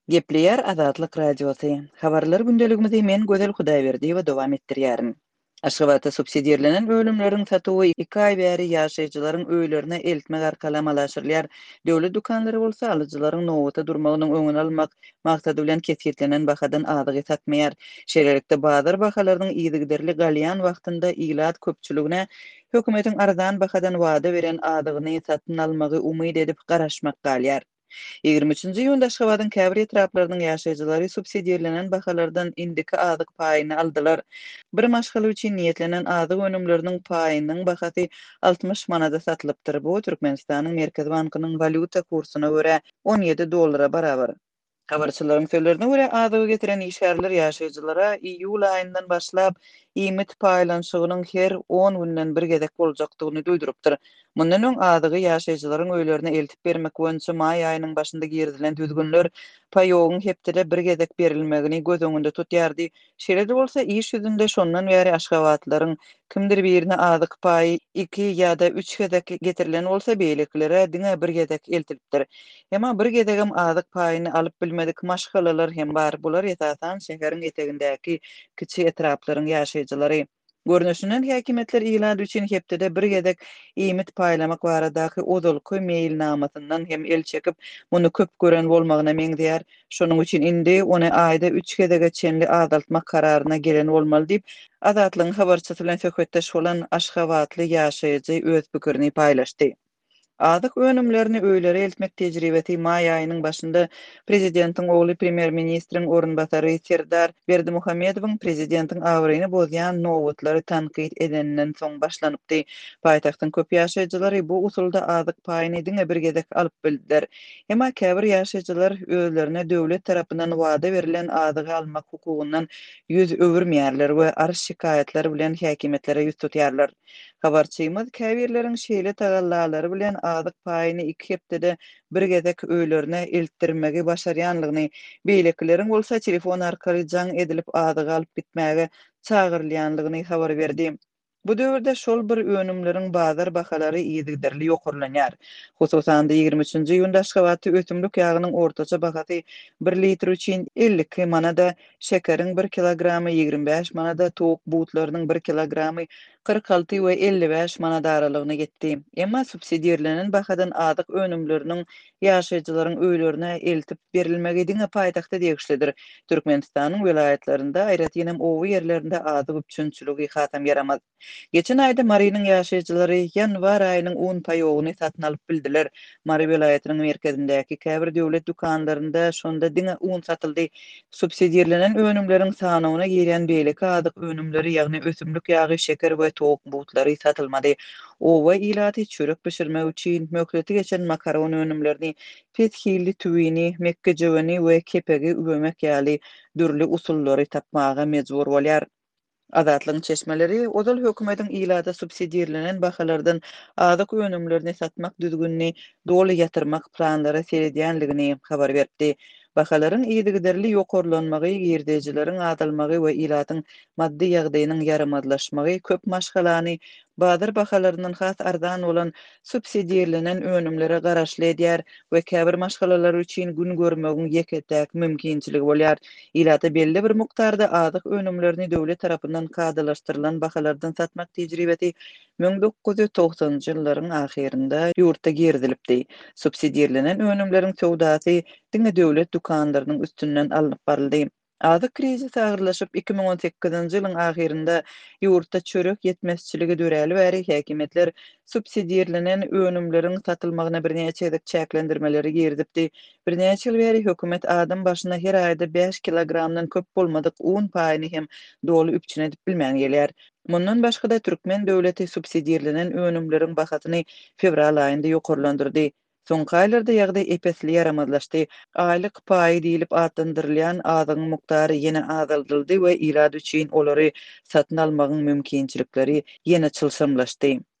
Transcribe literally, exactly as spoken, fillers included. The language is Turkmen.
Gepleyer Azatlyk Radiosu. Habarlar gündeligimizi men Gözel Hudaýberdi we dowam etdirýärin. Aşgabatda subsidiýerlenen ölümleriň satywy iki ay bäri ýaşaýjylaryň öýlerine eltmek arkaly amalaşyrlar. Döwlet dukanlary bolsa alyjylaryň nowata durmagynyň öňüni almak maksady bilen kesgitlenen bahadan adygy satmaýar. Şeýlelikde bazar bahalarynyň ýygyderli galýan wagtynda ýylat köpçüligine hökümetiň arzan bahadan wada beren adygyny satyn almagy umyd edip garaşmak galýar. ýygrimi üçinji ýylda Aşgabatyň käbir etraplarynyň ýaşaýjylary subsidiýelenen bahalardan indiki azyk paýyny aldylar. Bir maşgaly üçin niýetlenen azyk önümleriniň paýynyň bahasy altymyş manada satylypdyr. Bu Türkmenistanyň Merkezi bankynyň valyuta kursyna görä on ýedi dollara barabar. Habarçylaryň sözlerine görä azygy getiren işgärler ýaşaýjylara iýul aýyndan başlap iýmit paýlanşygynyň her on günden bir gezek boljakdygyny duýdurypdyr. Mundan öň azygy ýaşaýjylaryň öýlerine eltip bermek boýunça maý aýynyň başynda girdilen düzgünler paýogyň hepdede bir gezek berilmegini göz öňünde tutýardy. Şeýle bolsa iş ýüzünde şondan bäri Aşgabatlaryň kimdir birine azyk paýy iki ýa-da üç gezek getirilen bolsa beýleklere diňe bir gezek eltilipdir. Emma bir gezegem azyk paýyny alyp bilmedik maşgalalar hem bar. Bular esasan şeheriň etegindäki kiçi etraplaryň ýaşaýjylary. Görnüşinden häkimetler ýylady üçin hepdede bir gezek iýmit paýlamak baradaky ozalky meýilnamasyndan hem el çekip muny köp gören bolmagyna meňzeýär. Şonuň üçin indi ony aýda üç gezege çenli azaltmak kararyna gelen bolmaly diýip Azatlygyň habarçysy bilen söhbetdeş bolan Aşgabatly ýaşaýjy öz pikirini paýlaşdy. Azyk önümlerini öýlere eltmek tejribeti maý aýynyň başynda prezidentiň ogly premier ministriň orunbasary Serdar Berdimuhammedowyň prezidentiň awryny bozýan nowatlary tanqid edeninden soň başlanypdy. Paýtagtyň köp ýaşaýjylary bu usulda azyk paýyny diňe bir gezek alyp bildiler. Emma käbir ýaşaýjylar özlerine döwlet tarapyndan wada berilen azygy almak hukugundan ýüz öwürmeýärler we arş şikaýetler bilen häkimetlere ýüz tutýarlar. Habarçymyz käbirleriň şeýle tagallalary bilen azyk paýyny iki hepdede bir gezek öýlerine eltdirmegi başarýanlygyny, beýlekleriň bolsa telefon arkaly jaň edilip azygy alyp gitmäge çagyrylýanlygyny habar berdi. Bu döwürde şol bir önümleriň bazar bahalary ýygyderli ýokurlanýar. Hususan da ýygrimi üçinji ýylda Aşgabatda ötümlük ýagynyň ortaça bahasy bir litr üçin ellik manada, şekeriň bir kilogramy ýygrimi beş manada, tok butlarynyň bir kilogramy kırk altı we elli beş manada aralygyna getdi. Emma subsidiýerlenen bahadan azyk önümleriniň ýaşaýjylaryň öýlerine eltip berilmegi diňe paýtagta degişlidir. Türkmenistanyň vilayetlerinde aýrat ýenem owy ýerlerinde azyk üçünçüligi hasam ýaramaz. Geçen aýda Marynyň ýaşaýjylary ýanwar aýynyň on paýogyny satyn alyp bildiler. Mary vilayetiniň merkezindäki käbir döwlet dukanlarynda şonda diňe on satyldy. Subsidiýerlenen önümleriň sanawyna giren beýleki azyk önümleri ýagny ösümlik ýagy, şeker we tok butlary satylmady. Owa ýylaty çörek pişirmek üçin mökleti geçen makaron önümlerini, pethili tüwini, mekke jewani we kepegi übemek ýaly dürli usullary tapmaga mejbur bolýar. Azatlygyň çeşmeleri ozal hökümetiň ýylada subsidiýerlenen bahalardan azyk önümlerini satmak düzgünni doly ýatyrmak planlary seredýänligini habar berdi. Bahalaryň ýygyderli ýokurlanmagy, girdejileriň adalmagy we ýylatyň maddi ýagdaýynyň ýaramazlaşmagy köp maşgalany bazar bahalarynyň has arzan bolan subsidiýerlenen önümlere garaşly edýär we käbir maşgalalar üçin gün görmegiň ýeketäk mümkinçiligi bolýar. Ýylata belli bir mukdarda azyk önümlerini döwlet tarapyndan kadalaşdyrylan bahalardan satmak tejribeti bin dokuz ýüz togsanjy ýyllaryň ahirinde ýurtda girdilipdi. Subsidiýerlenen önümleriň sowdasy diňe döwlet dukanlarynyň üstünden alınıp baryldy. Azyk krizis agyrlaşyp iki bin on sekizinji ýylyň ahirinde ýurtda çörek ýetmezçiligi döräli bäri häkimetler subsidiýerlenen önümleriň satylmagyna birnäçe edek çäklendirmeleri girdipdi. Birnäçe ýyl bäri hökümet adam başyna her aýda beş kilogramdan köp bolmadyk on paýyny hem doly üpçün edip bilmän gelýär. Mundan başga da Türkmen döwleti subsidiýerlenen önümleriň bahasyny fevral aýynda ýokurlandyrdy. Soňky aýlarda ýagdaý epesli ýaramazlaşdy. Aýlyk paýy diýilip adlandyrylýan azygyň muktary ýene azaldyldy we ýylady üçin olary satyn almagyň mümkinçilikleri ýene çylşamlaşdy.